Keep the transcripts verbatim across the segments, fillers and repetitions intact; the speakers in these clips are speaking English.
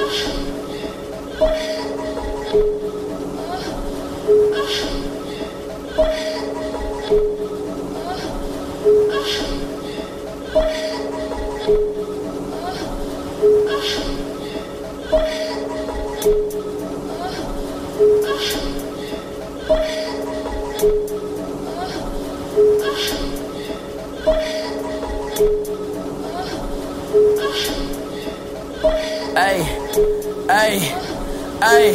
Ay, ay, ay,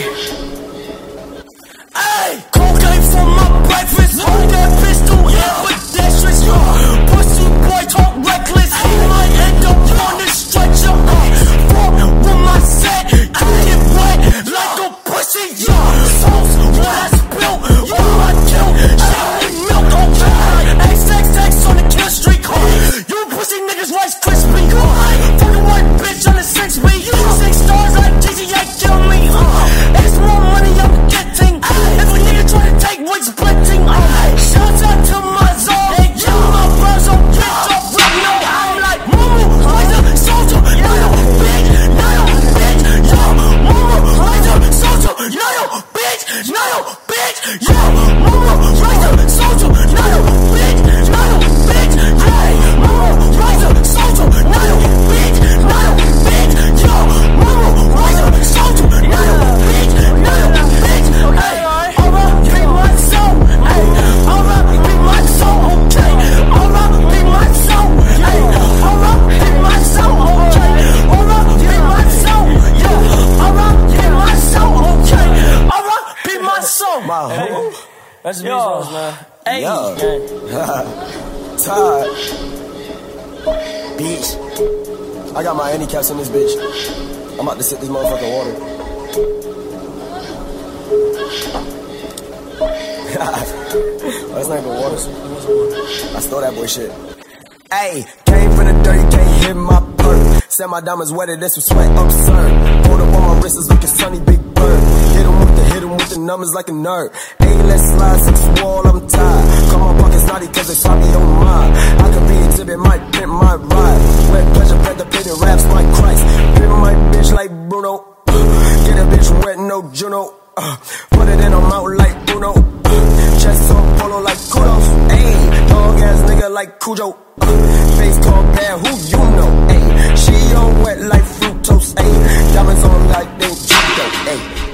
ay. Cocaine for my breakfast. Hold that pistol, hit with pedestrians. Pussy boy talk reckless. He might end up on the stretcher. Fuck with my set, get it wet like a pussy. Sauce, what I spill, what I kill. Shit with milk, okay. X X X on the kill streak. You pussy niggas Rice Krispie. Fucking white bitch on the six B. Six stars like G T A kill me. It's more money I'm getting. If a nigga try to take weight splitting. Shout out to my zone. Yeah, my bros don't get up with no. I'm like Momo, Liza, Soldier, Nayo, bitch, Nayo, bitch, yo. Momo, Liza, Soldier, Nayo, bitch, Nayo, bitch, yo. Momo, Liza, Soldier, Nayo, bitch, Nayo, bitch, hey. Momo, Liza, Soldier, Nayo, bitch, Nayo, bitch, yo. Momo, Liza, Soldier, Nayo, bitch, Nayo, bitch, hey. Alright, be my soul, hey. Alright, be my soul, okay. Alright, be my soul, hey. Alright, be my soul, okay. Alright, be my soul, yo. Alright, be my soul, okay. Alright, be my soul. Hey, that's the business, man. Hey, yo. Todd. Beach. I got my handicaps in this bitch. I'm about to sip this motherfucking water. Oh, that's not even water. I stole that boy shit. Ayy, came from the dirty, can't hit my perk. Said my diamonds wetter, this was sweat absurd. Hold up on my wrist, is looking sunny, big bird. Hit him with the, hit him with the numbers like a nerd. Ayy, let's slide, six wall, I'm tired. Call my pockets naughty, cause they saw me on mine. I could be exhibit, might pimp my ride. Wet pleasure, pet the pit, raps like Christ. Pimp my bitch like Bruno. Get a bitch wet, no Juno. Uh, put it in her mouth like Bruno. Uh, chest on polo like kudos. Ayy, dog ass nigga like Cujo. Uh, face called bad, who you know? Ayy, she on wet like fructose. Ayy, diamonds on like they Judo. Ayy.